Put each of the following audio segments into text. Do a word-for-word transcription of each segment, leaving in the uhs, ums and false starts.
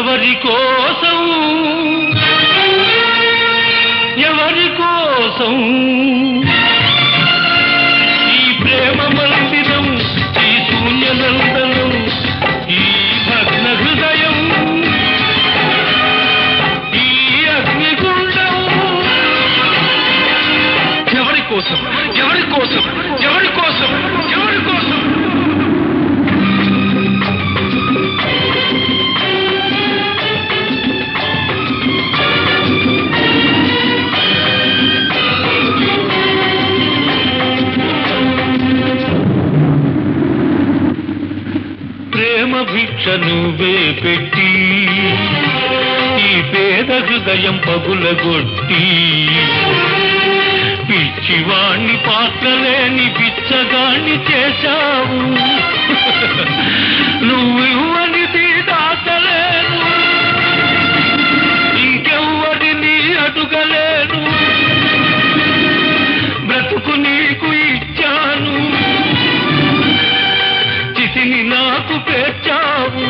ఎవరి కోసం ఎవరి కోసం ఈ ప్రేమ మందిరం, ఈ శూన్యనందనం, ఈ భగ్న హృదయం, ఈ అగ్నిగుండం ఎవరి కోసం ఎవరి కోసం ఎవరి కోసం ఎవరి కోసం భిక్ష నువ్వే పెట్టి ఈ పేద హృదయం పగులగొట్టి పిచ్చివాణ్ణి పాత్రలేని పిచ్చగాణ్ణి చేశావు. నువ్వు ఇవ్వనిది దాచలేను, ఇంకెవ్వరిని అడుగలేను, బ్రతుకు నీకు ఇచ్చాను, చితిని నాకు పేర్చావు.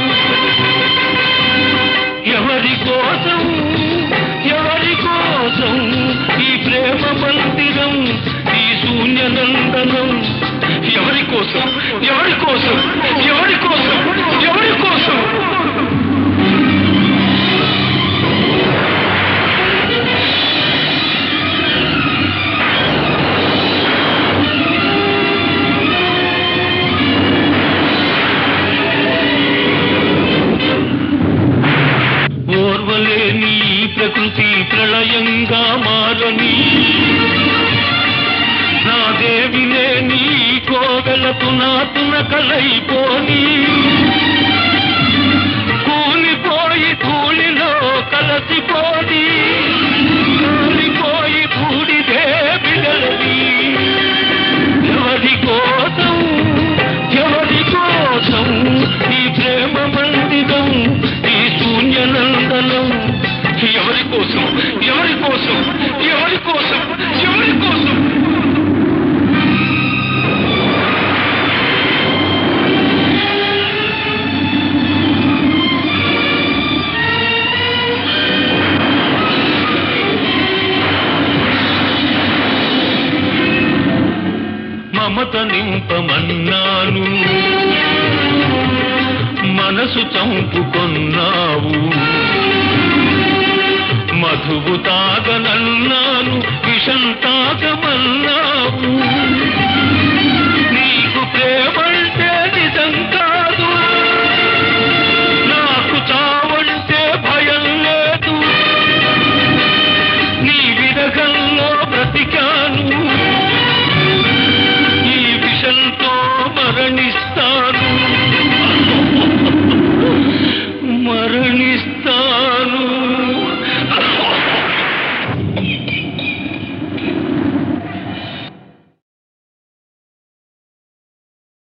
ఎవరి కోసం ఎవరి కోసం ఈ ప్రేమ మందిరం, ఈ శూన్యనందనం ఎవరి కోసం ఎవరి కోసం ఎవరి కోసం ఎవరి కోసం ఓర్వలేని ప్రకృతి ప్రళయంగా మారని, నా దేవినే నీ కోవెలకు నాతున కలైపోని, కూలిపోయి ధూళిలో కలసిపోని, కూలిపోయి బూడిదే బిడలని. ఎవరి కోసం ఎవరి కోసం ఈ ప్రేమ మందిరం, ఈ శూన్యనందనం ఎవరి కోసం ఎవరి కోసం ఎవరి కోసం ఎవరి కోసం మమత నింపమన్నాను, మనసు చంపుకొన్నావు. మధువు తాగనన్నాను, విషం తాగమన్నా